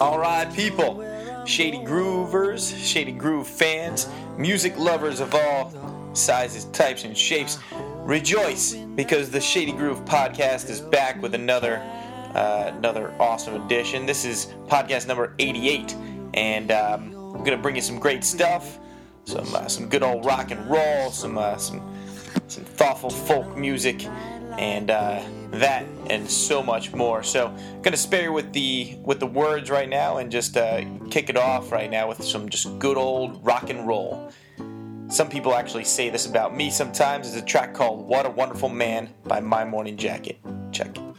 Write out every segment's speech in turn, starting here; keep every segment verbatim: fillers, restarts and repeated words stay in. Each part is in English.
Alright, people, Shady Groovers, Shady Groove fans, music lovers of all sizes, types, and shapes, rejoice because the Shady Groove podcast is back with another uh, another awesome edition. This is podcast number eighty-eight, and um, I'm going to bring you some great stuff, some uh, some good old rock and roll, some uh, some some thoughtful folk music, and uh, that and so much more. So I'm gonna spare you with the with the words right now and just uh, kick it off right now with some just good old rock and roll. Some people actually say this about me sometimes. It's a track called What a Wonderful Man by My Morning Jacket. Check it.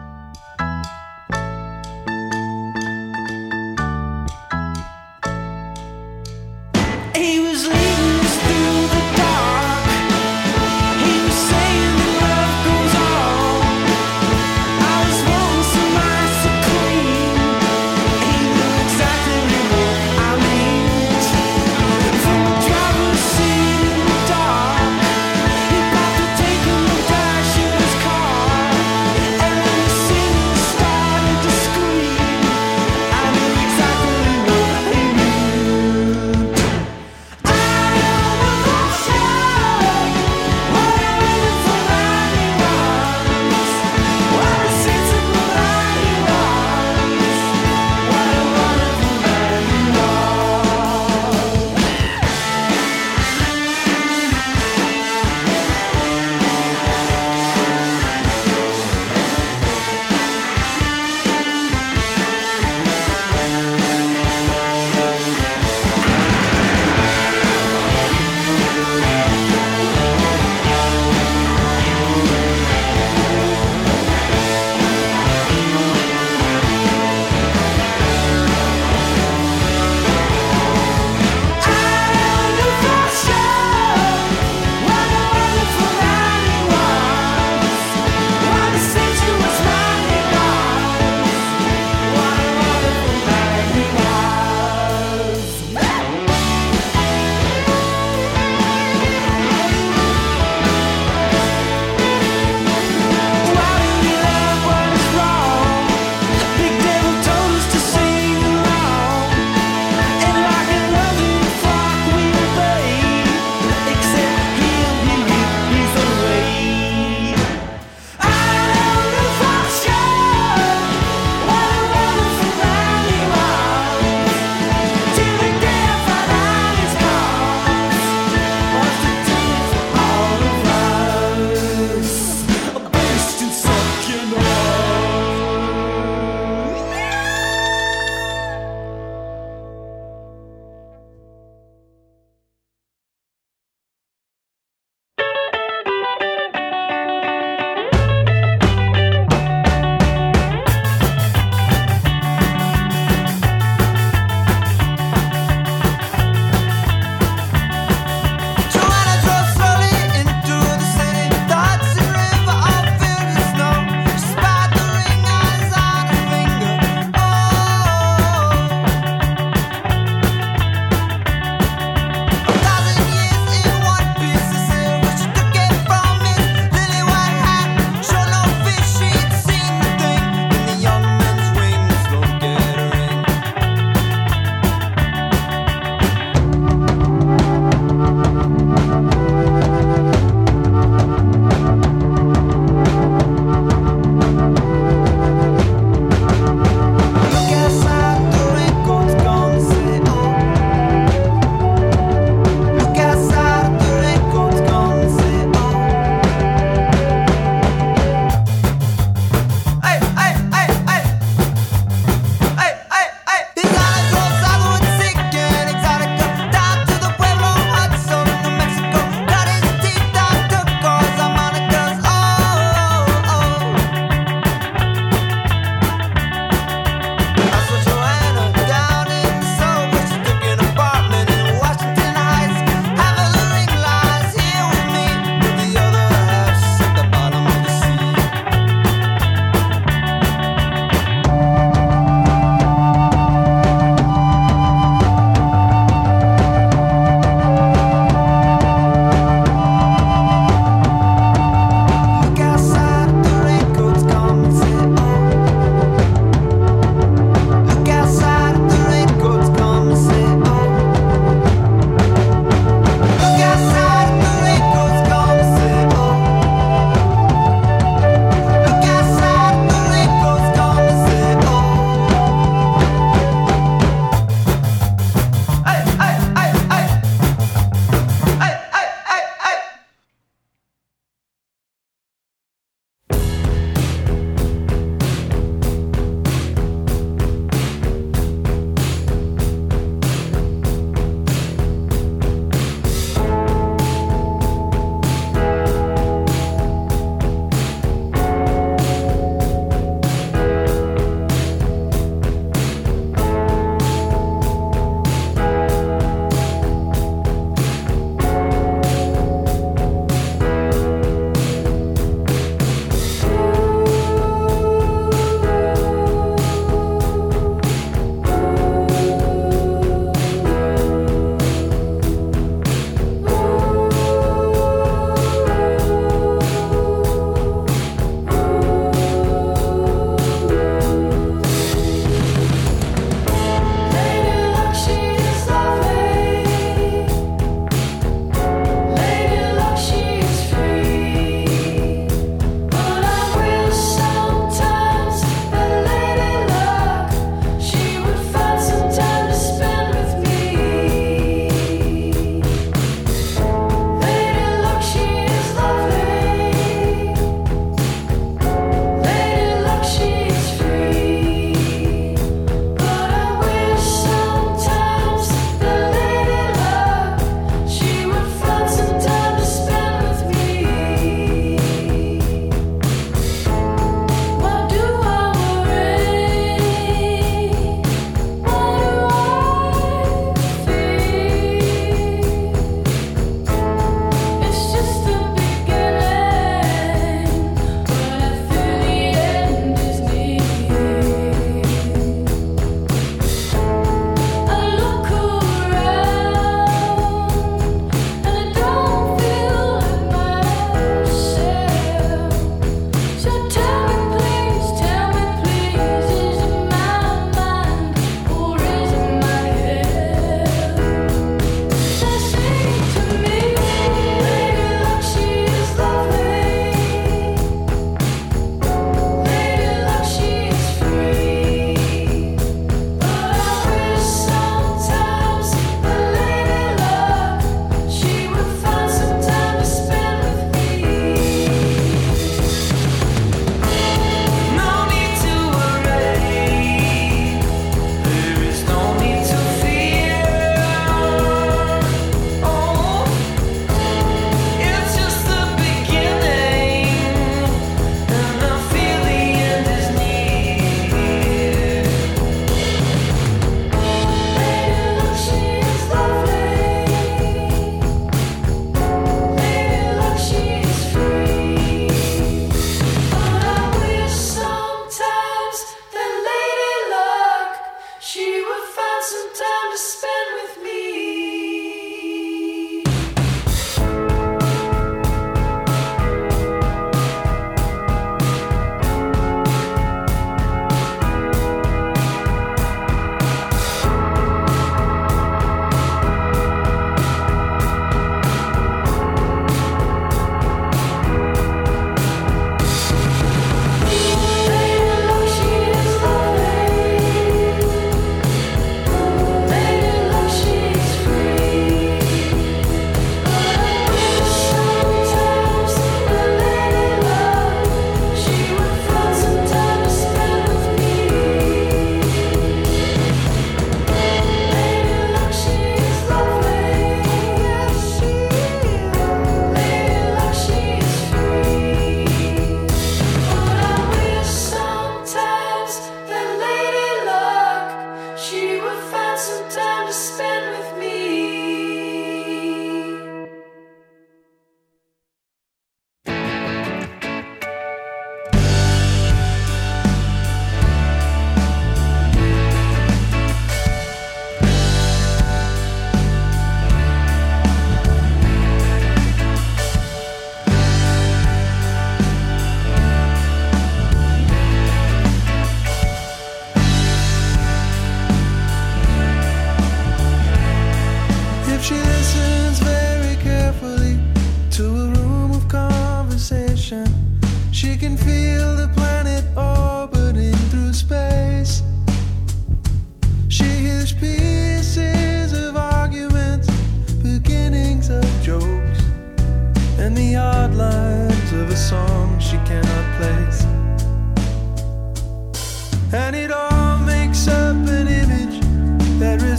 He was leading us through the dark. He was saying that love goes on. I was wanting some ice to clean. He knew exactly what I meant. From the driver's seat in the dark, he got to taking the dash in his car. And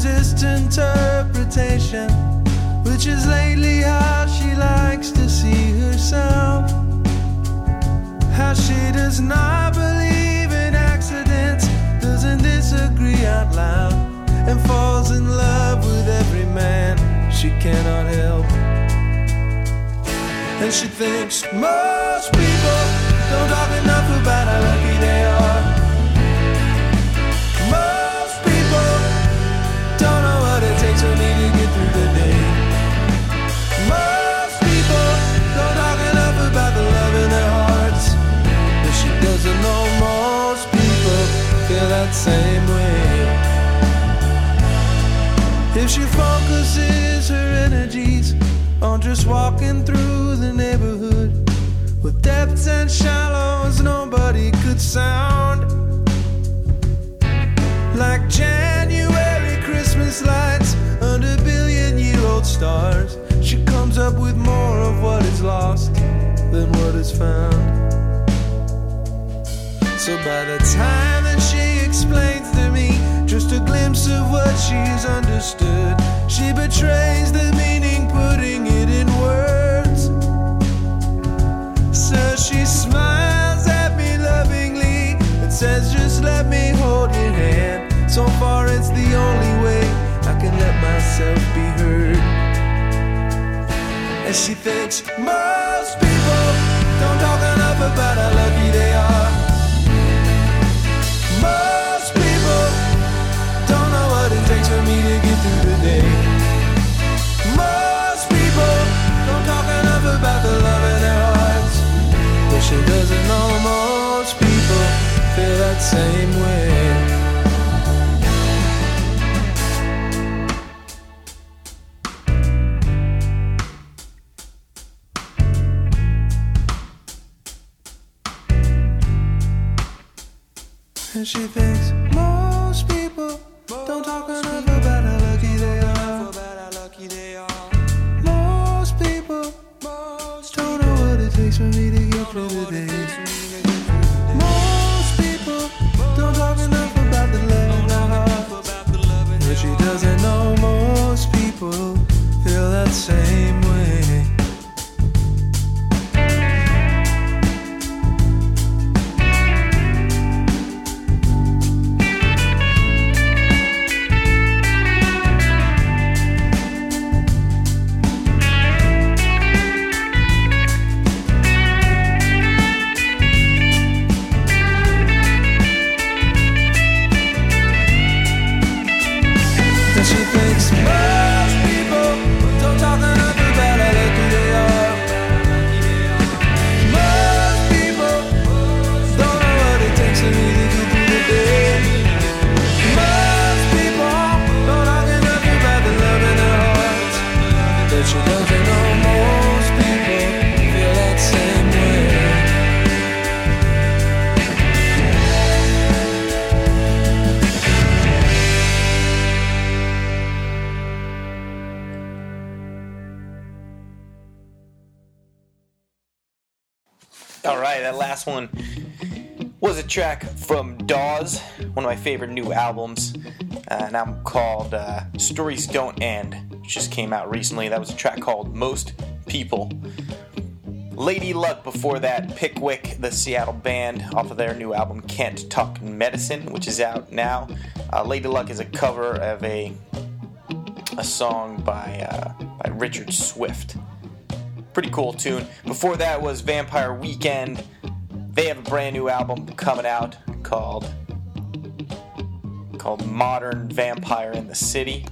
resist interpretation, which is lately how she likes to see herself. How she does not believe in accidents, doesn't disagree out loud, and falls in love with every man she cannot help. And she thinks most people don't talk enough about how lucky they are. Most people don't know what it takes for me to get through the day. Most people don't talk enough about the love in their hearts, but she doesn't know most people feel that same way. If she focuses her energies on just walking through the neighborhood with depths and shallows nobody could sound, like January Christmas lights under billion-year-old stars, she comes up with more of what is lost than what is found. So by the time that she explains to me just a glimpse of what she's understood, she betrays the meaning, putting it in words. So she smiles at me lovingly and says, just let me hold your hand. So far it's the only way I can let myself be heard. And she thinks most people don't talk enough about how lucky they are. Most people don't know what it takes for me to get through the day. Most people don't talk enough about the love in their hearts, but she doesn't know most people feel that same way. And she thinks most people don't talk enough about how lucky they are. Most people don't know what it takes for me to get through the day. Most people don't talk enough about the love in their hearts, but she doesn't know most people feel that same way. Alright, that last one was a track from Dawes, one of my favorite new albums, uh, an album called uh, Stories Don't End, which just came out recently. That was a track called Most People. Lady Luck before that, Pickwick, the Seattle band, off of their new album Can't Talk Medicine, which is out now. Uh, Lady Luck is a cover of a a song by uh, by Richard Swift. Pretty cool tune. Before that was Vampire Weekend. They have a brand new album coming out called called Modern Vampire in the City.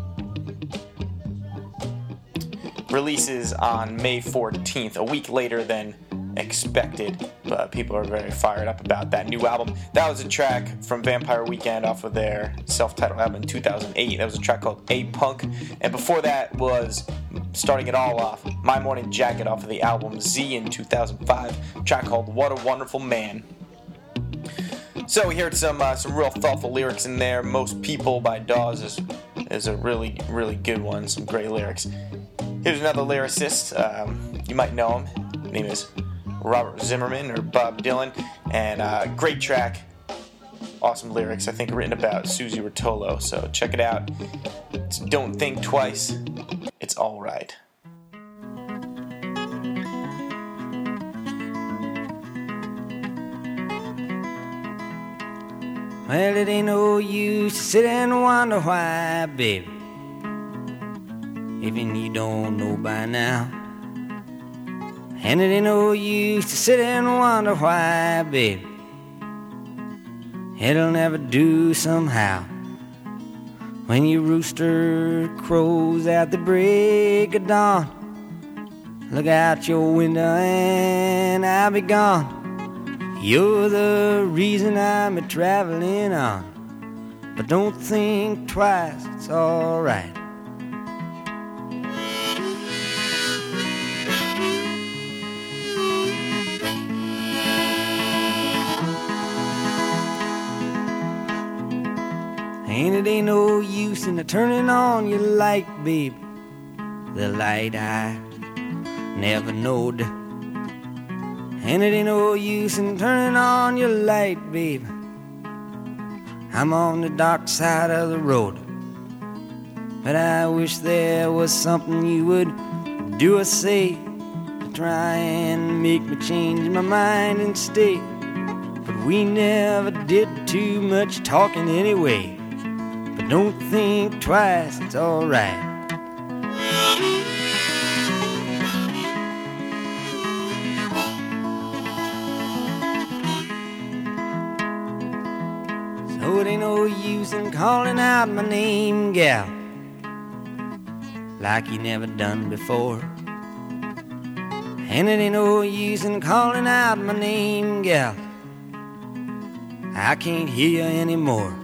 Releases on May fourteenth, a week later than expected, but people are very fired up about that new album. That was a track from Vampire Weekend off of their self-titled album in two thousand eight. That was a track called A-Punk, and before that was, starting it all off, My Morning Jacket off of the album Z in two thousand five, a track called What a Wonderful Man. So we heard some uh, some real thoughtful lyrics in there. Most People by Dawes is, is a really, really good one, some great lyrics. Here's another lyricist, um, you might know him, his name is Robert Zimmerman or Bob Dylan, and uh, great track awesome lyrics, I think, written about Susie Rotolo. So check it out. It's Don't Think Twice. It's all right. Well, it ain't no use to sit and wonder why, baby, even you don't know by now. And it ain't no use to sit and wonder why, baby, it'll never do somehow. When your rooster crows at the break of dawn, look out your window and I'll be gone. You're the reason I'm a-traveling on, but don't think twice, it's alright. And it ain't no use in turning on your light, baby, the light I never knowed. And it ain't no use in turning on your light, baby, I'm on the dark side of the road. But I wish there was something you would do or say to try and make me change my mind and stay. But we never did too much talking anyway. But don't think twice, it's alright. So it ain't no use in calling out my name, gal, like you never done before. And it ain't no use in calling out my name, gal, I can't hear you anymore.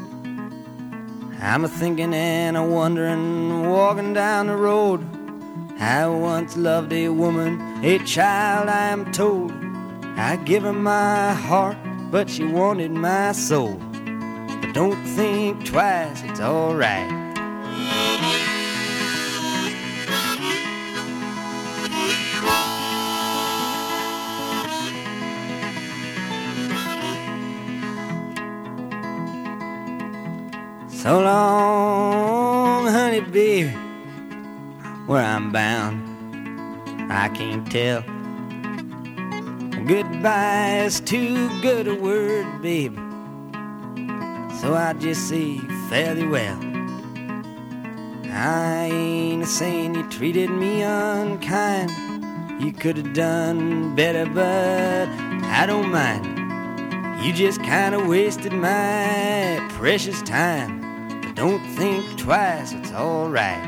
I'm a-thinking and a-wondering, walking down the road. I once loved a woman, a child I am told. I give her my heart, but she wanted my soul. But don't think twice, it's alright. So long, honey, baby, where I'm bound, I can't tell. Goodbye is too good a word, baby, so I just say fare thee well. I ain't a-saying you treated me unkind. You could have done better, but I don't mind. You just kinda wasted my precious time. Don't think twice, it's alright.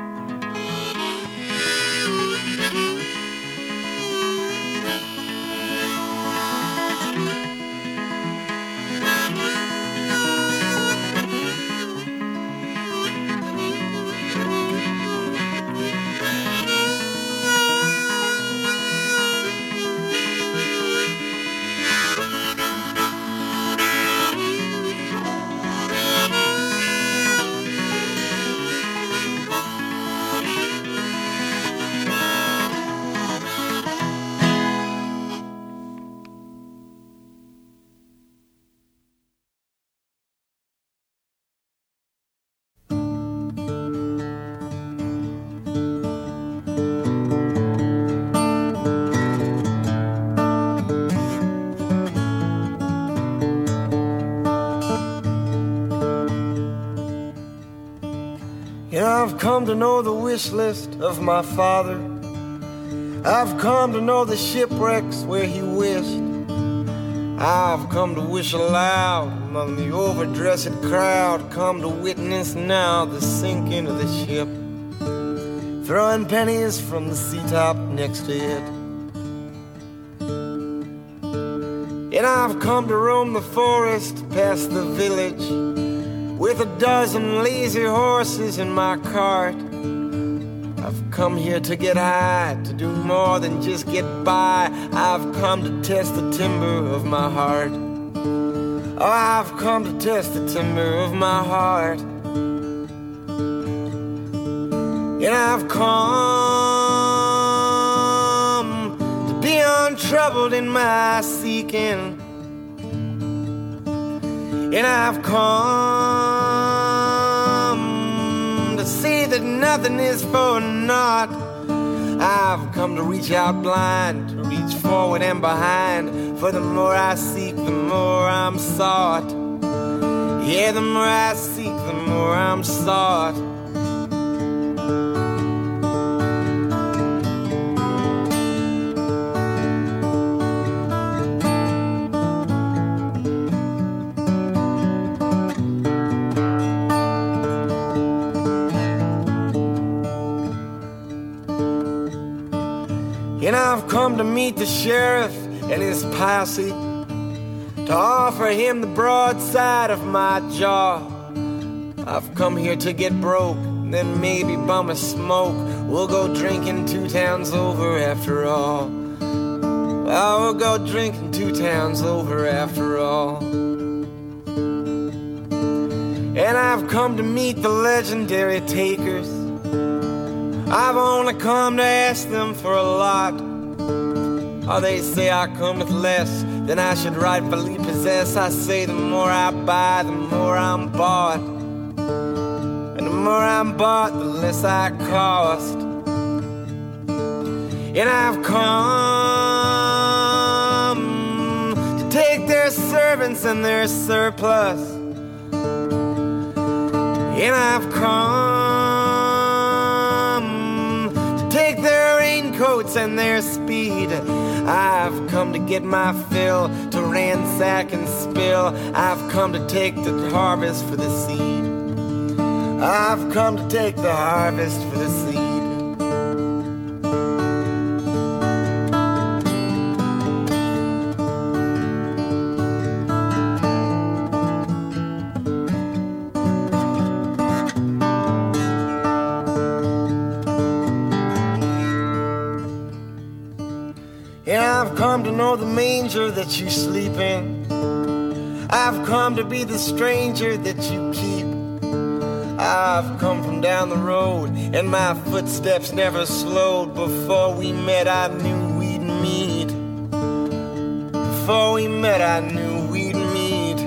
I've come to know the wish list of my father. I've come to know the shipwrecks where he wished. I've come to wish aloud among the overdressed crowd. Come to witness now the sinking of the ship, throwing pennies from the seatop next to it. And I've come to roam the forest past the village with a dozen lazy horses in my cart. I've come here to get high, to do more than just get by. I've come to test the timber of my heart. Oh, I've come to test the timber of my heart. And I've come to be untroubled in my seeking. And I've come to see that nothing is for naught. I've come to reach out blind, to reach forward and behind. For the more I seek, the more I'm sought. Yeah, the more I seek, the more I'm sought. And I've come to meet the sheriff and his posse, to offer him the broadside of my jaw. I've come here to get broke, then maybe bum a smoke. We'll go drinking two towns over after all. Oh, we'll go drinking two towns over after all. And I've come to meet the legendary takers. I've only come to ask them for a lot. Oh, they say I come with less than I should rightfully possess. I say the more I buy, the more I'm bought. And the more I'm bought, the less I cost. And I've come to take their servants and their surplus. And I've come to take their raincoats and their speed. I've come to get my fill, to ransack and spill. I've come to take the harvest for the seed. I've come to take the harvest for the seed. And I've come to know the manger that you sleep in. I've come to be the stranger that you keep. I've come from down the road, and my footsteps never slowed. Before we met, I knew we'd meet. Before we met, I knew we'd meet.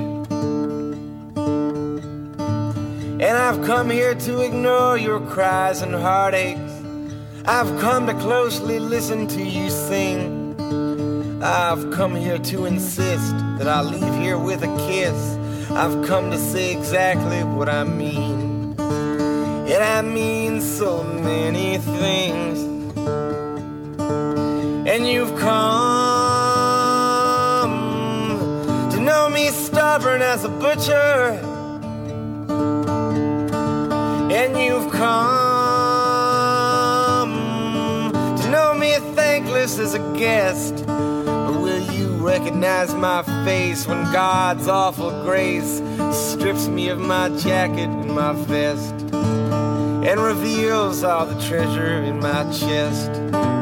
And I've come here to ignore your cries and heartaches. I've come to closely listen to you sing. I've come here to insist that I leave here with a kiss. I've come to say exactly what I mean. And I mean so many things. And you've come to know me stubborn as a butcher. And you've come to know me thankless as a guest. Recognize my face when God's awful grace strips me of my jacket and my vest and reveals all the treasure in my chest.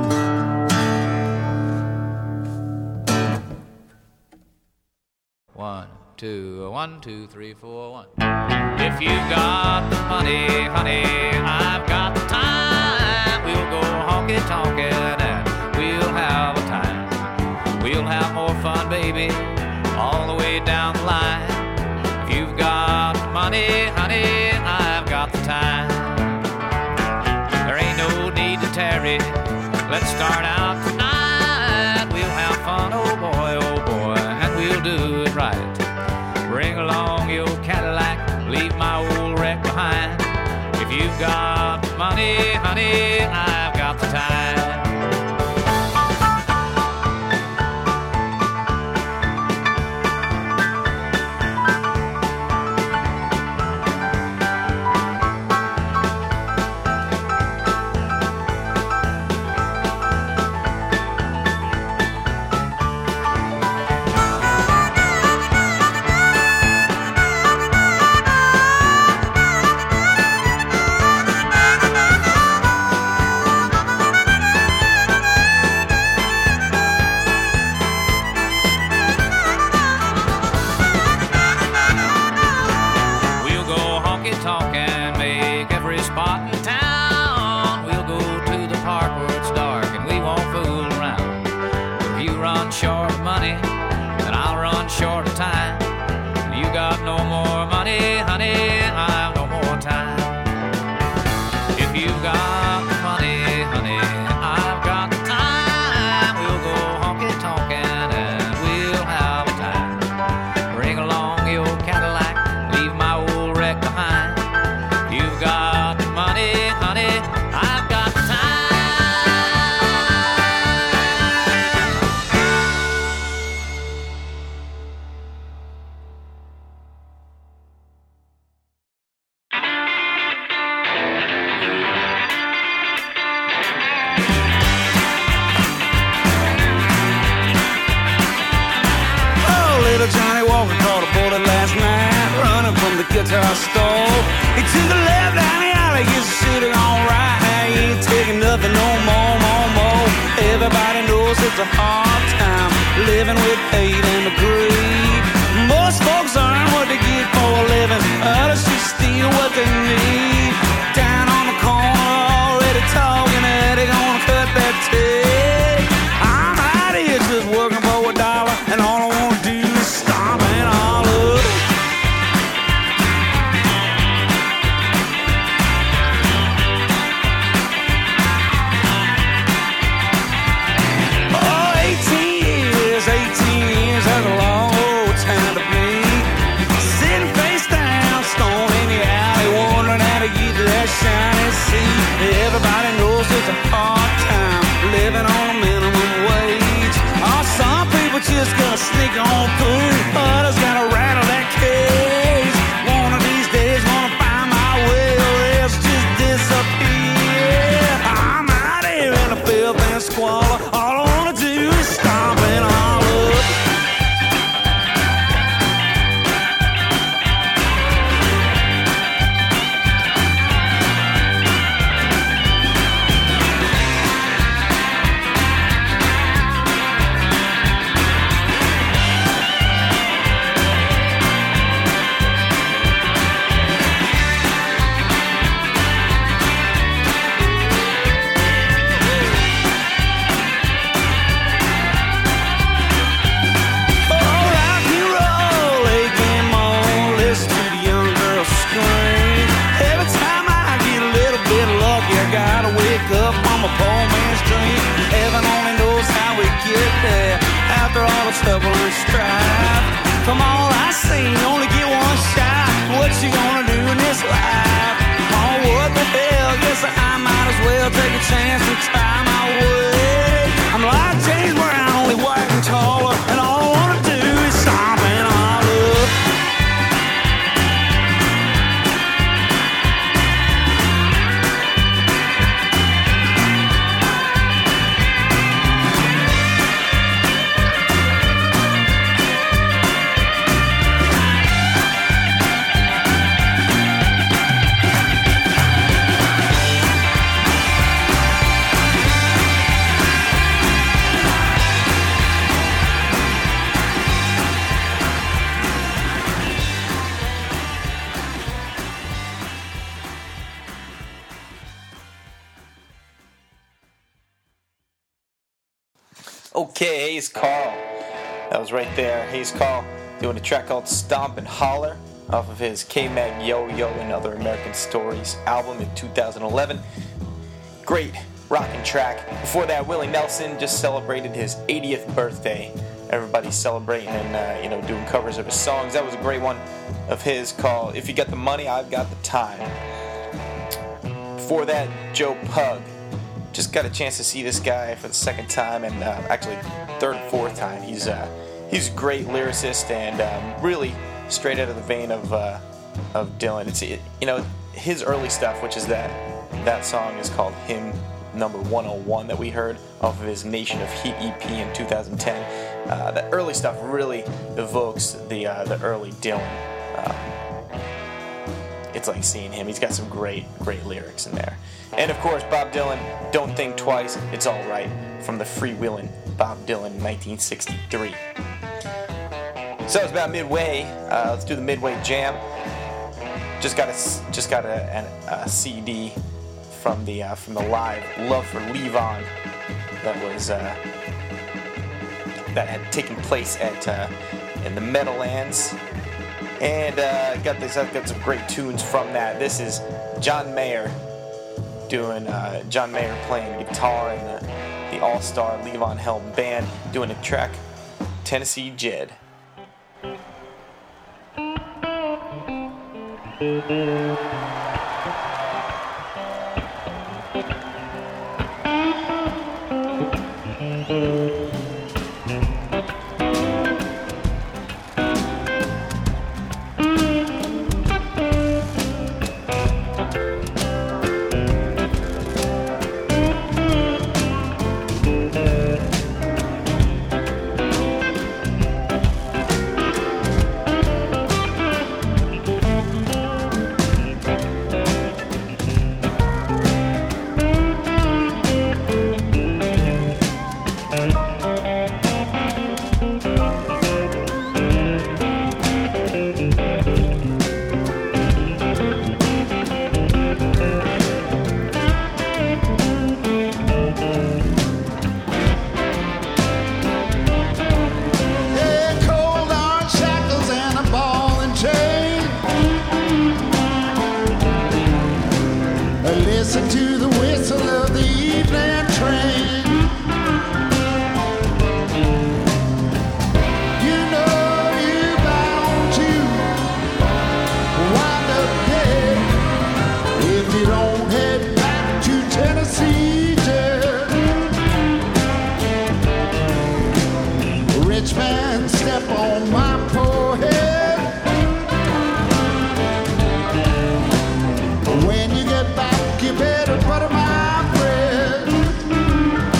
One, two, one, two, three, four, one. If you got the money, honey, I've got the time. We'll go honky-tonkin' and we'll have a time. We'll have more fun, baby, all the way down the line. If you've got money, honey, I've got the time. There ain't no need to tarry. Let's start out tonight. We'll have fun, oh boy, oh boy, and we'll do it right. Bring along your Cadillac, leave my old wreck behind. If you've got money, honey, I've got the time. store. He took a left down the alley, you should have gone right. He ain't taking nothing no more, more, more. Everybody knows it's a hard time living with hate and the greed. Most folks earn what they get for a living, others just steal what they need. Down on the corner, already talking that they gonna cut that tape. I'm out here just working for a dollar, and all I wanna do is stomp and holler. Oh, eighteen years, eighteen years, that's a long old time to be sitting face down, stone in the alley, wondering how to get to that shiny sea. Everybody knows it's a hard time living on a minimum wage. Oh, some people just gonna sneak on through, others gotta rattle that cage. One of these days gonna find my way, or else just disappear. I'm out here in the filth and squalor, all I wanna do is stomp and holler. Trouble and strife. From all I seen, only get one shot. What you gonna do in this life? Oh, what the hell? Guess I might as well take a chance and try my way. I'm like James Brown, only white and taller, and all I wanna do is stomp and holler. Okay, Hayes Carll. That was right there. Hayes Carll doing a track called Stomp and Holler off of his K-Mag Yo-Yo and Other American Stories album in two thousand eleven. Great rockin' track. Before that, Willie Nelson just celebrated his eightieth birthday. Everybody's celebrating and uh, you know doing covers of his songs. That was a great one of his called If You Got the Money, I've Got the Time. Before that, Joe Pug. Just got a chance to see this guy for the second time, and uh, actually third and fourth time. He's uh, he's a great lyricist and um, really straight out of the vein of uh, of Dylan. It's it, you know his early stuff, which is that that song is called Hymn Number one oh one that we heard off of his Nation of Heat E P in two thousand ten. Uh, the early stuff really evokes the uh, the early Dylan. Uh, it's like seeing him. He's got some great great lyrics in there. And of course, Bob Dylan, Don't Think Twice, It's Alright, from the freewheeling Bob Dylan in nineteen sixty-three. So it's about midway. Uh, let's do the midway jam. Just got a just got a, a, a C D from the uh, from the live Love for Levon that was uh, that had taken place at uh, in the Meadowlands, and uh, got this. I've got some great tunes from that. This is John Mayer. Doing uh, John Mayer playing guitar in the, the all-star Levon Helm band, doing a track, Tennessee Jed. listen to the whistle of the evening train. You know you're bound to wind up dead if you don't head back to Tennessee, Jack. Rich man, step on my poor head. When you get back, you better butter my bread.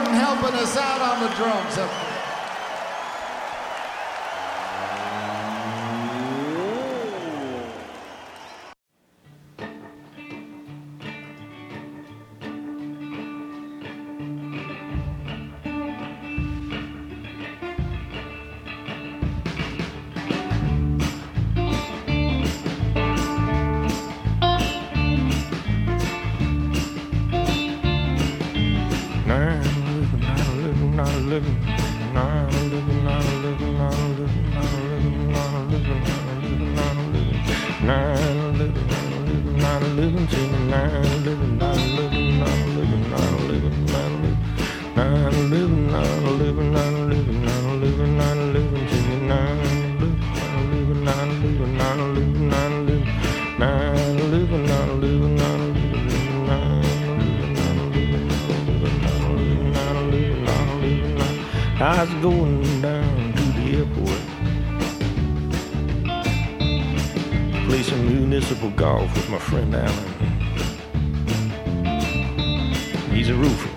Martin helping us out on the drums up there. I was going down to the airport, play some municipal golf with my friend Alan. He's a roofer.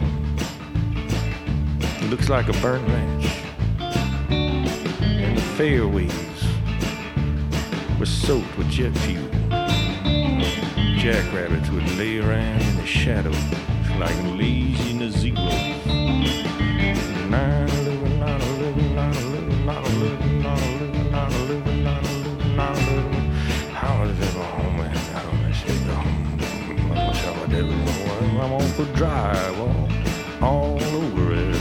He looks like a burnt match. And the fairways were soaked with jet fuel. Jackrabbits would lay around in the shadows like lazy Naziros. Nine living, not a living, not a living, not a living, not a living, not a living, not a living, not a living. How is it home, man? I don't miss it. I wish I would ever know. I'm on for drywall all over it.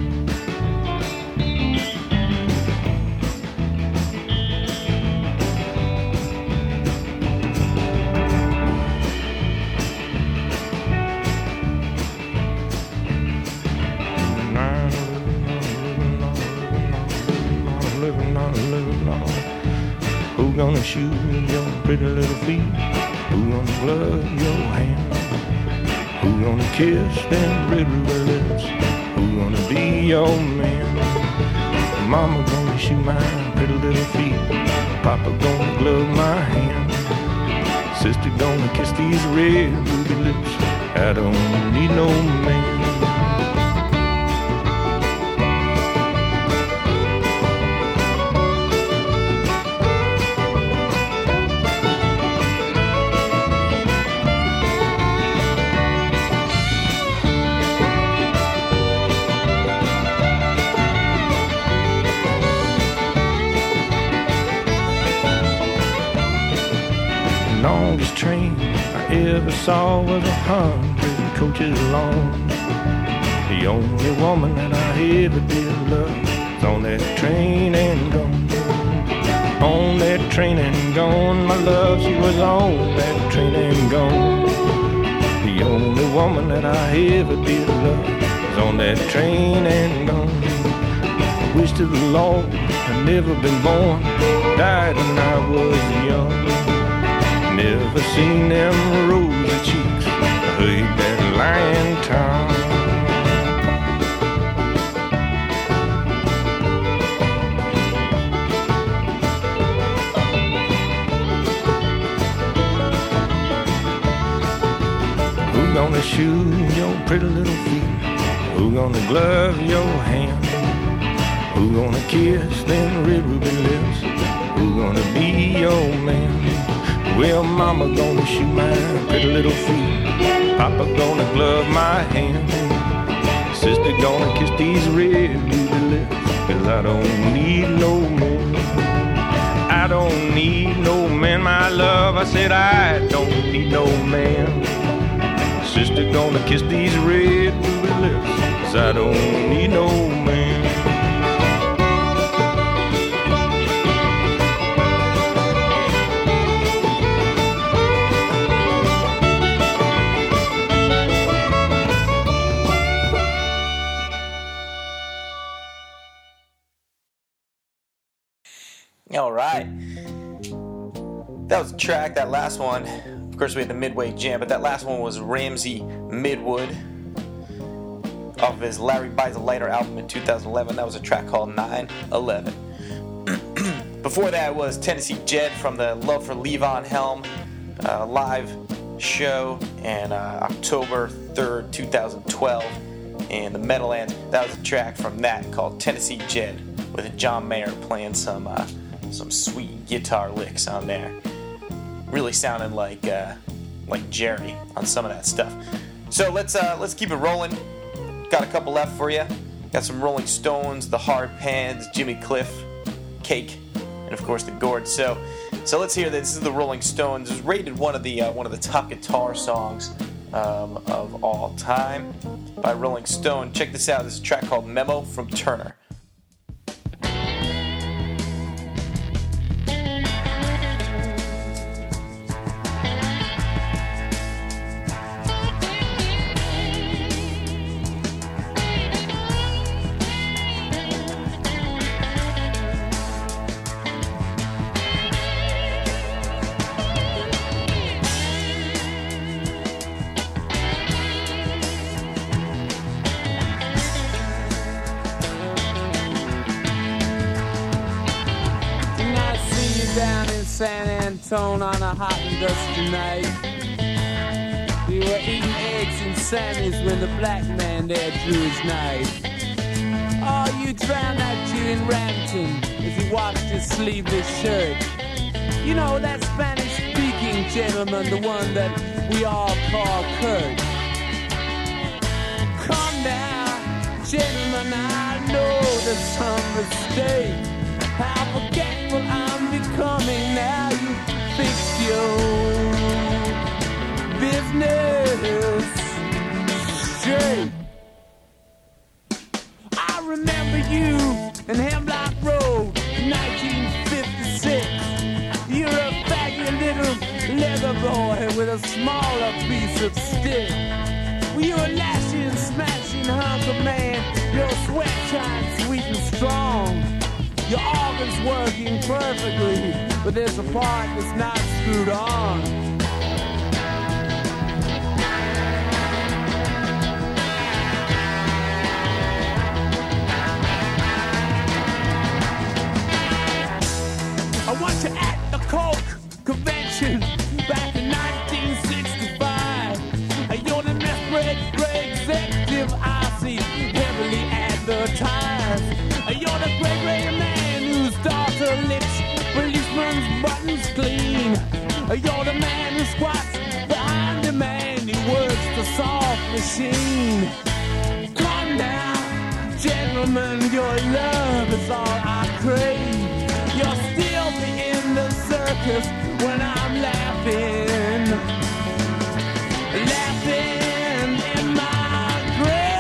Who gonna shoot your pretty little feet? Who gonna glove your hand? Who gonna kiss them red ruby lips? Who gonna be your man? Mama gonna shoot my pretty little feet. Papa gonna glove my hand. Sister gonna kiss these red ruby lips. I don't need no man. Longest train I ever saw was a hundred coaches long. The only woman that I ever did love was on that train and gone. On that train and gone, my love, she was on that train and gone. The only woman that I ever did love was on that train and gone. I wish to the Lord I'd never been born, died when I was young. Never seen them rosy cheeks, heard that lying tongue. Who gonna shoot your pretty little feet? Who gonna glove your hand? Who gonna kiss them red ruby lips? Who gonna be your man? Well, mama gonna shoot my pretty little feet. Papa gonna glove my hand. Sister gonna kiss these red ruby lips. 'Cause I don't need no man. I don't need no man, my love. I said I don't need no man. Sister gonna kiss these red ruby lips. 'Cause I don't need no man. All right. That was a track, that last one. Of course, we had the Midway Jam, but that last one was Ramsey Midwood off of his Larry Buys a Lighter album in two thousand eleven. That was a track called nine eleven. Before that was Tennessee Jed from the Love for Levon Helm uh, live show in uh, October third, twenty twelve in the Meadowlands. That was a track from that called Tennessee Jed, with John Mayer playing some uh, some sweet guitar licks on there. Really sounding like uh, like Jerry on some of that stuff. So let's uh, let's keep it rolling. Got a couple left for you. Got some Rolling Stones, the Hard Pans, Jimmy Cliff, Cake, and of course the Gourd. So so let's hear this. This is the Rolling Stones. It was rated one of the uh, one of the top guitar songs um, of all time by Rolling Stone. Check this out. This is a track called Memo from Turner. San Antone on a hot and dusty night. We were eating eggs and Sammy's when the black man there drew his knife. Oh, you drowned that Jew in Rampton as he washed his sleeveless shirt. You know, that Spanish-speaking gentleman, the one that we all call Kurt. Come now, gentlemen, I know there's some mistake. How forgetful I'm becoming now. You fix your business straight. I remember you in Hemlock Road in nineteen fifty-six. You're a faggy little leather boy with a smaller piece of stick. Well, you're a lashing, smashing hunk of man. Your sweat shines sweet and strong. Your organ's working perfectly, but there's a part that's not screwed on. I want you at the Coke convention back in nineteen sixty-five. You're the Mesbridge executive I see heavily advertised. You're the great great man whose daughter licks policeman's buttons clean. You're the man who squats behind the man who works the soft machine. Calm down, gentlemen, your love is all I crave. You'll still be in the circus when I'm laughing, laughing in my grave.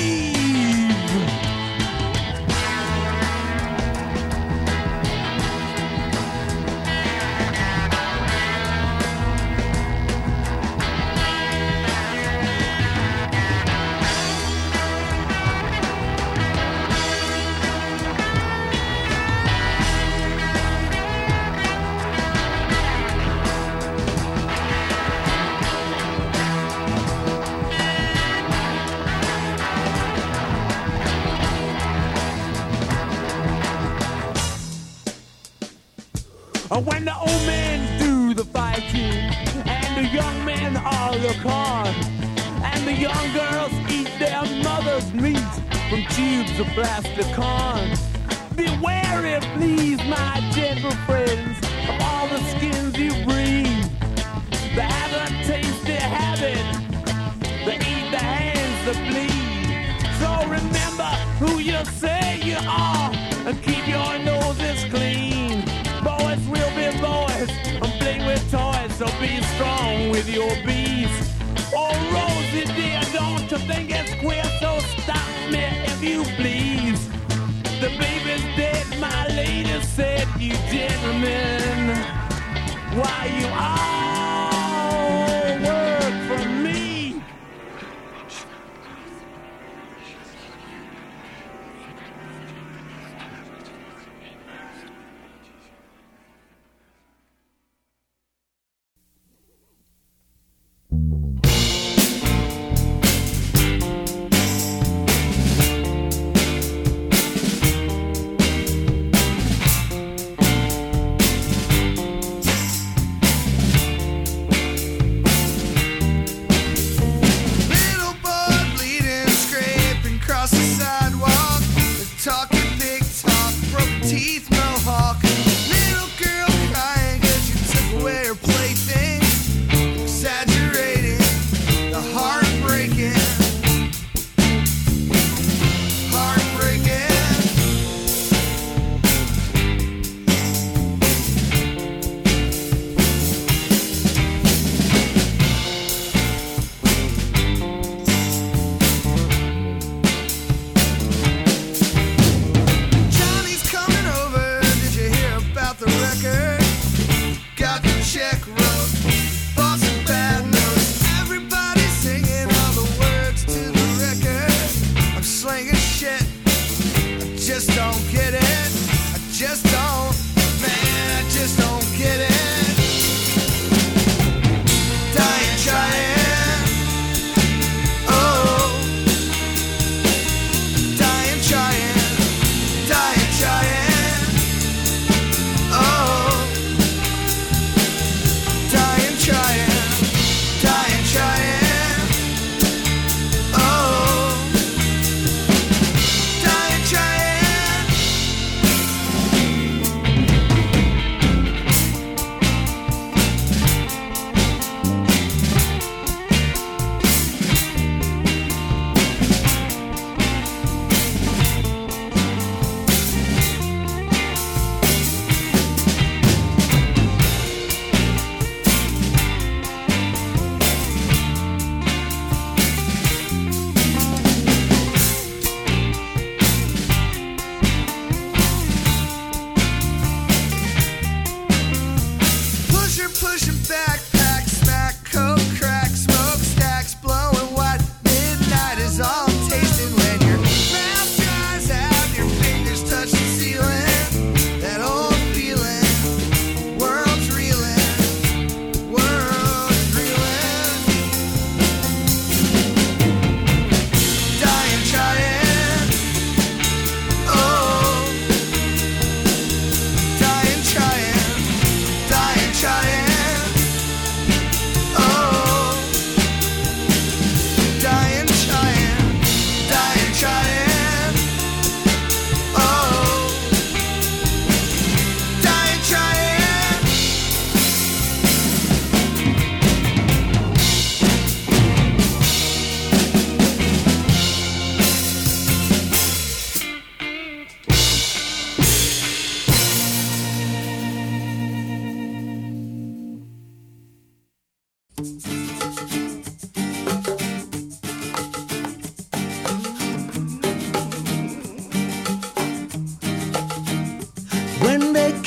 When the old men do the fighting and the young men all look on, and the young girls eat their mother's meat from tubes of plastic corn. Beware, please, my gentle friends, of all the skins you breathe. They haven't tasted habit, they eat the hands that bleed. So remember who you say you are and keep your noses clean. Boys will be boys and play with toys, so be strong with your bees. Oh, Rosie dear, don't you think it's queer? So stop me if you please. The baby's dead, my lady said, you gentlemen, why you all work for me.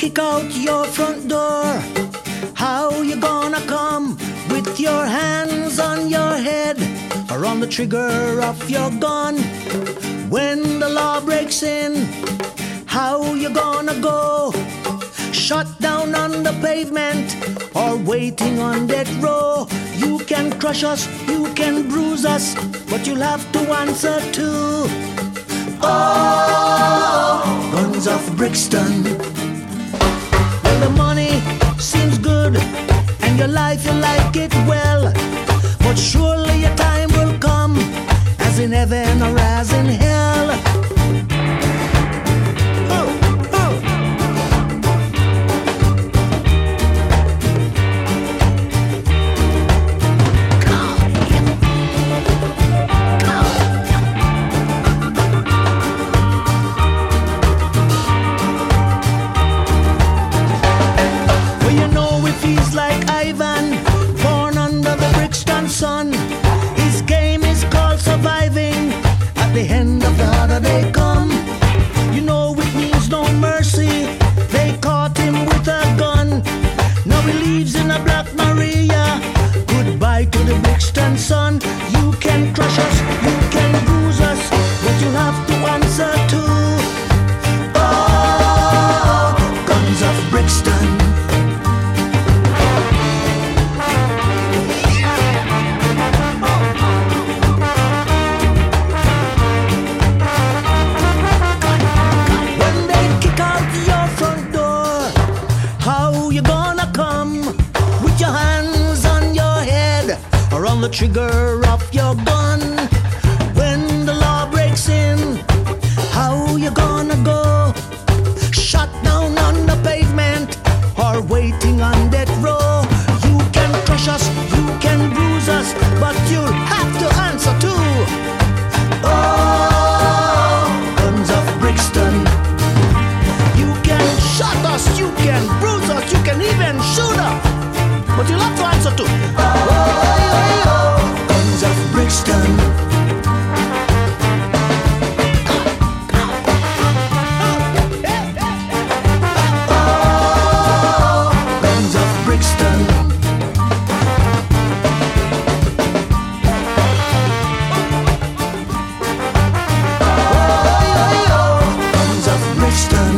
kick out your front door, how you gonna come with your hands on your head or on the trigger of your gun? When the law breaks in, how you gonna go? Shut down on the pavement or waiting on death row? You can crush us, you can bruise us, but you'll have to answer too. Oh, Guns of Brixton. Well, the money seems good and your life you like it well, but surely your time will come, as in heaven or as in hell. Oh, oh. Well, you know if he's like Ivan, born under the Brixton sun, his game is called surviving. At the end of the harder they come, you know it means no mercy. They caught him with a gun. Now he lives in a Black Maria. Goodbye to the Brixton sun. You can crush us, you can bruise us, but you'll have to answer too. Oh, Guns of Brixton. On the trigger of your gun, when the law breaks in, how you gonna go? Shut down on the pavement or waiting on death row? You can crush us, you can bruise us, but you'll have to answer too. Oh, Guns of Brixton. You can shut us, you can bruise us, you can even shoot us, but you'll have to answer too. Oh, Guns of Brixton. Oh, Guns of Brixton. Oh, Guns of Brixton.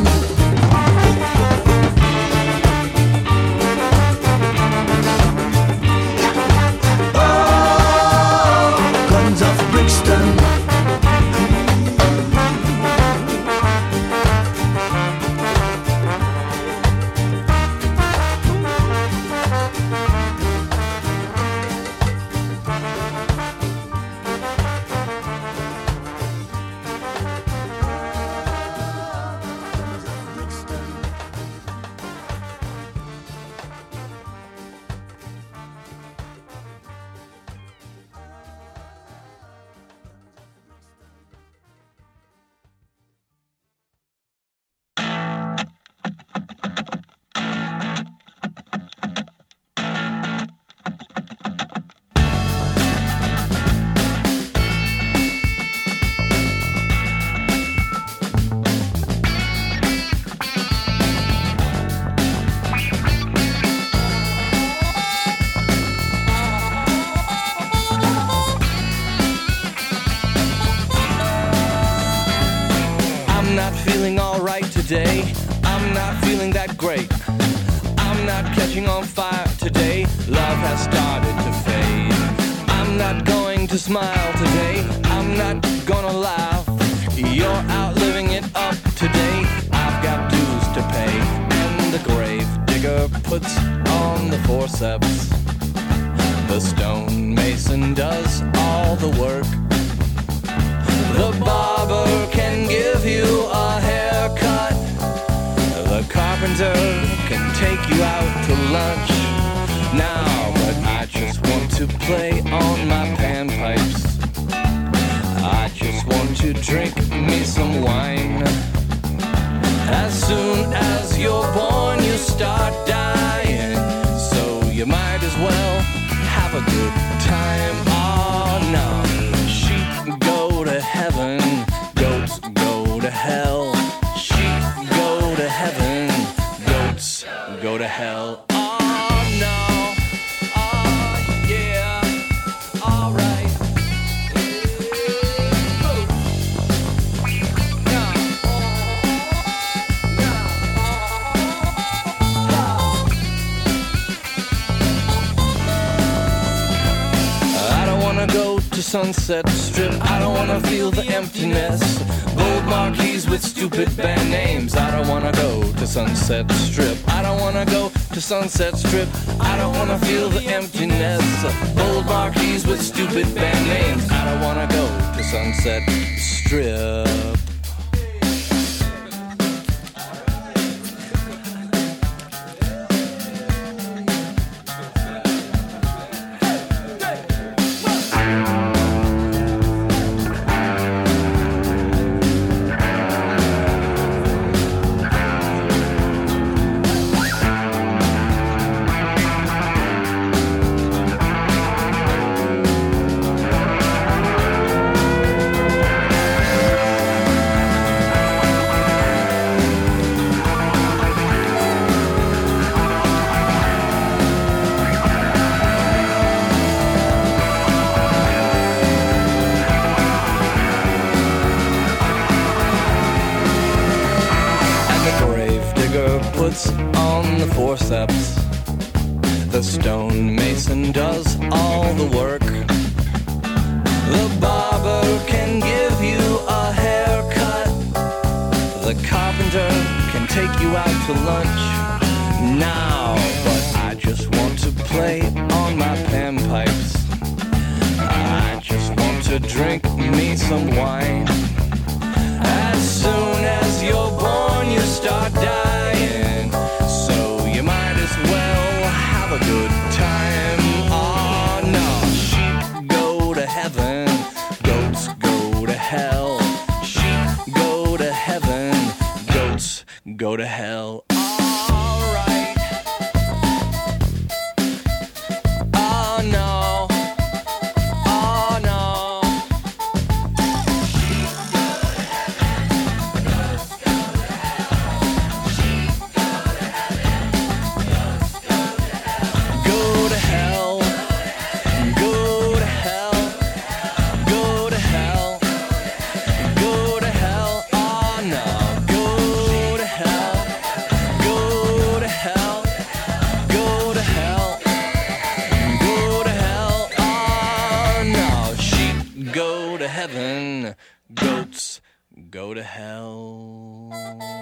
Today, I'm not feeling that great. I'm not catching on fire today. Love has started to fade. I'm not going to smile today. I'm not gonna laugh. You're out living it up today. I've got dues to pay. And the grave digger puts on the forceps. The stonemason does all the work. The barber can give you a haircut. The carpenter can take you out to lunch. Now, but I just want to play on my panpipes. I just want to drink me some wine. As soon as you're born, you start dying. So you might as well have a good time. Oh no, sheep go to heaven, goats go to hell. Sheep go to heaven, goats hell. Oh no, oh yeah, alright. I don't wanna go to Sunset Strip, I don't wanna feel the emptiness. Gold marquees with stupid band names. I don't wanna go to Sunset Strip. I don't wanna go to Sunset Strip. I don't wanna feel the emptiness. Gold marquees with stupid band names. I don't wanna go to Sunset Strip. On the forceps, the stonemason does all the work. The barber can give you a haircut. The carpenter can take you out to lunch now. But I just want to play on my panpipes. I just want to drink me some wine. As soon as you're born, you start dying. So you might as well have a good time. Oh no, sheep go to heaven, goats go to hell. Sheep go to heaven, goats go to hell. Alright. Oh no. Oh no. Heaven, goats go to hell.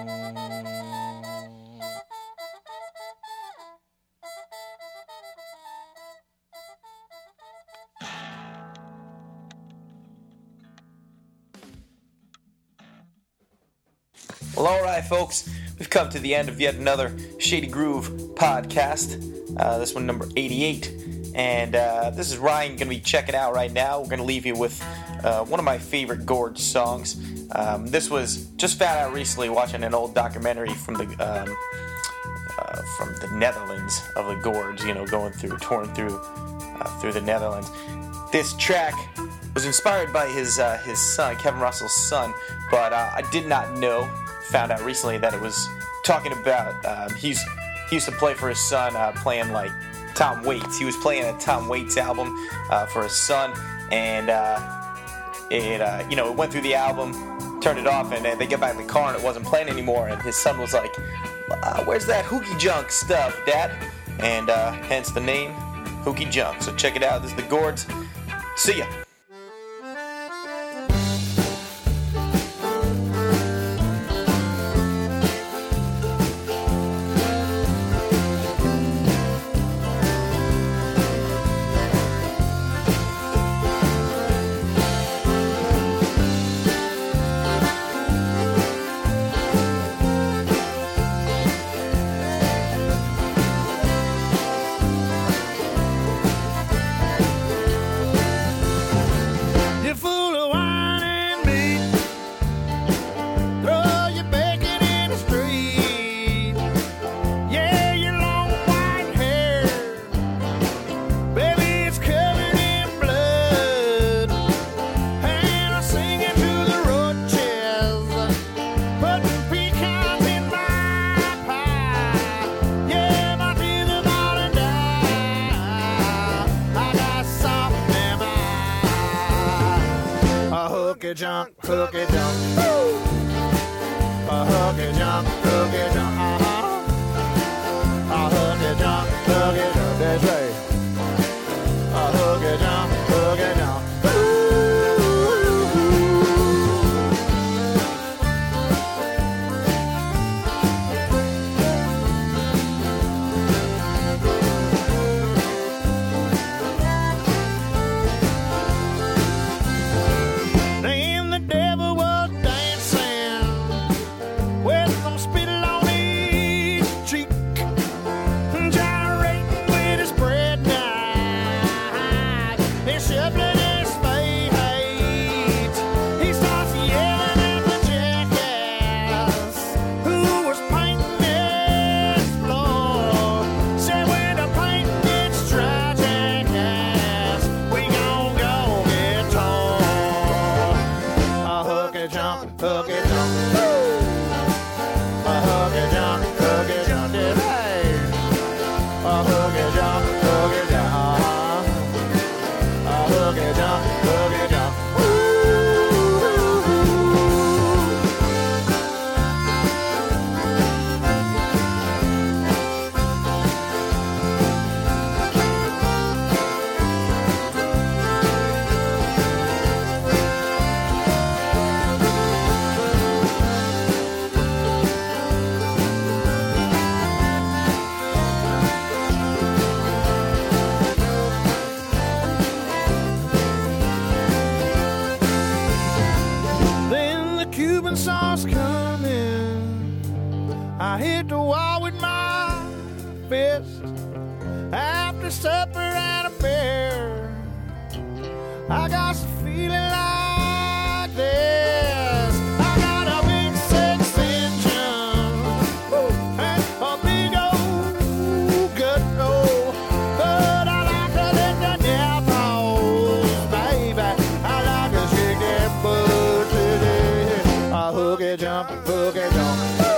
Well, all right, folks, we've come to the end of yet another Shady Groove podcast. Uh, this one, number eighty-eight. And uh, this is Ryan going to be checking out right now. We're going to leave you with uh, one of my favorite Gorge songs. Um, this was just found out recently watching an old documentary from the um, uh, from the Netherlands of the Gorge. You know, going through, touring through uh, through the Netherlands. This track was inspired by his uh, his son, Kevin Russell's son, but uh, I did not know. Found out recently that it was talking about um, he's he used to play for his son, uh, playing like Tom Waits. He was playing a Tom Waits album uh, for his son, and uh, it uh, you know it went through the album, turned it off, and uh, they get back in the car and it wasn't playing anymore. And his son was like, uh, "Where's that Hooky Junk stuff, Dad?" And uh, hence the name Hooky Junk. So check it out. This is the Gorge. See ya. jump, hooky jump. A hooky jump, hooky jump, uh-huh. A hooky jump, hooky jump, that's right. A hooky jump, hooky jump. After supper and a beer, I got some feeling like this. I got a big six engine and a big old good roll, but I like to let the devils, baby. I like to shake that butt today. A hooky jump, hooky jump.